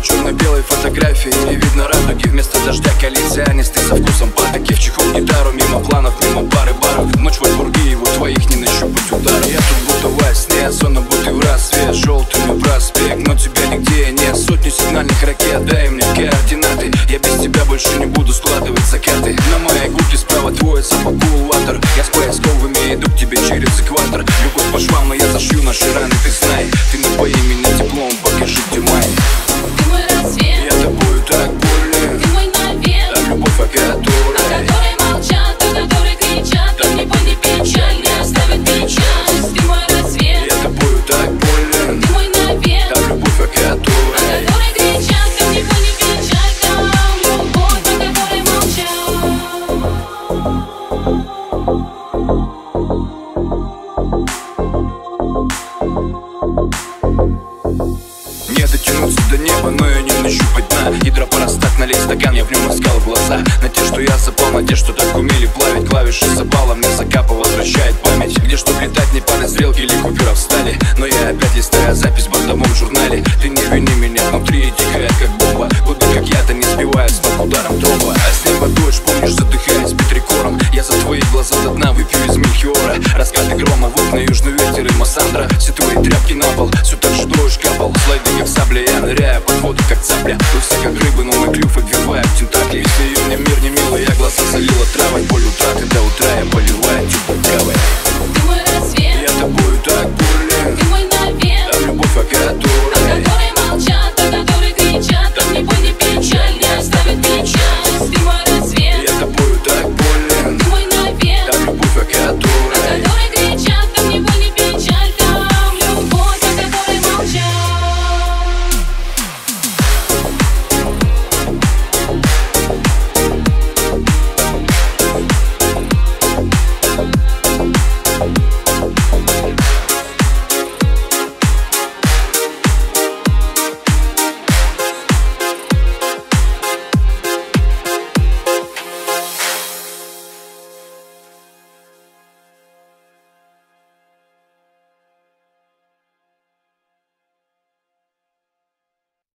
черно-белой фотографии не видно радуги. Вместо дождя коалиционисты со вкусом патоки. В чехол гитару, мимо планов, мимо пары баров. Ночь в Альбурге, его твоих не нащупать удар. Я тут будто во сне, сонно будто в рассвет. Желтыми проспект, но тебя нигде нет. Сотни сигнальных ракет, дай мне координаты. Я без тебя больше не буду складывать закаты. На моей губке справа твой сапокулватор. Я с поисковыми иду к тебе через экватор. Любовь по швам, но я зашью наши раны, ты знай. Ты напои меня теплом, покажи, где май. Ты мой рассвет, я тобою так болен. ты мой навет, та любовь, о которой молчат, о которой кричат. Там не боль, не печаль, не оставит печаль. Ты мой рассвет, я тобою так болен. ты мой навет, та любовь, о которой кричат. Там не боль, не печаль, там любовь, о которой молчат. Не дотянуться до неба, но и не нащупать дна. Гидропарастат, налей стакан, я в нем искал глаза. На те, что я запал, на те, что так умели плавить. Клавиши запала, мне закапа возвращает память. Где чтоб летать, не падать стрелки или купюра встали. Но я опять листаю запись в бортовом журнале. Ты не вини меня, внутри тихает как бомба. Куда как я-то не сбивает с ног ударом тромба. А с неба дождь, помнишь, задыхаясь битрикором. Я за твои глаза до дна выпью из Мельхиора. Раскаты грома, в окна южный ветер и Массандра. Все твои тряпки на пол, все так же дождь капал. Слайды как сабля, я ныряю под воду как цапля. Вы все как рыбы, но мой клюв обвивает тентакли. Если ее мне мир не милый, я глаза залила травой. Боль утраты до утра я поливаю типа травой.